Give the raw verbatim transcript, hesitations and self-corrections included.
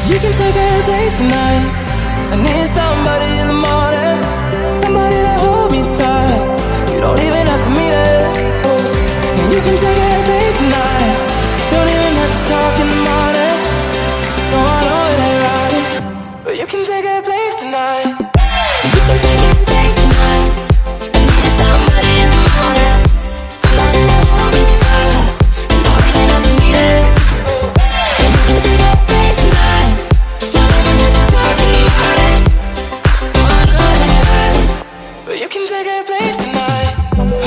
You can take her place tonight. I need somebody in the morning, somebody to